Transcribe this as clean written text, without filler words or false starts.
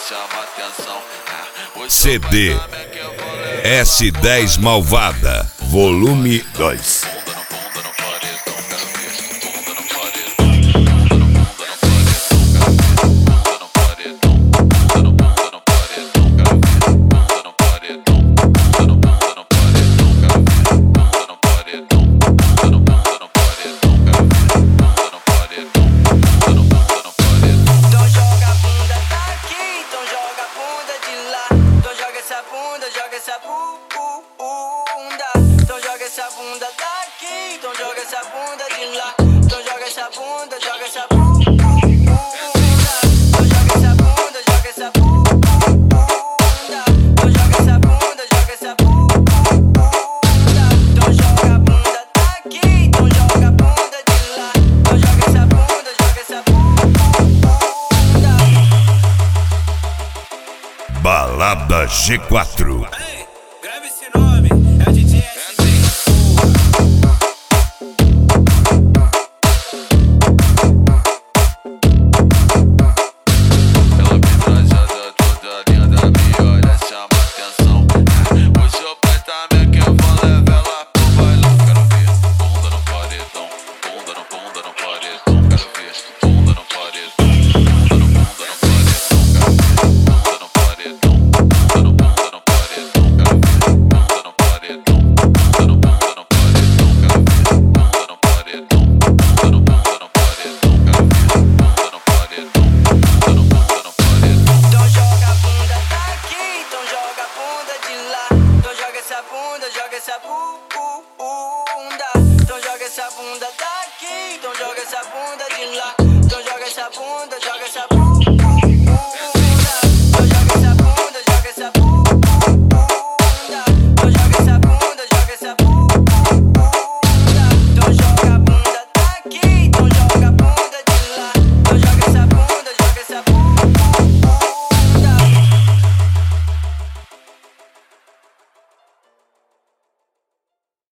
CD S10 Malvada, volume 2. Joga essa bunda, então joga essa bunda daqui, então joga essa bunda de lá, então joga essa bunda, joga essa bunda, então joga essa bunda, joga essa bunda, então joga essa bunda, joga essa bunda, então joga a bunda daqui, então joga a bunda de lá, então joga essa bunda, joga essa bunda. Balada G4. Grave esse nome, é o DJ S10. Ela me trajada toda linda, me olha, chama atenção. O seu pai também que eu vou levar ela pro bailão. Quero ver bunda no paredão, bunda no paredão. Quero ver bunda no paredão, bunda no paredão. Joga essa bunda, então joga essa bunda daqui, então joga essa bunda de lá, então joga essa bunda.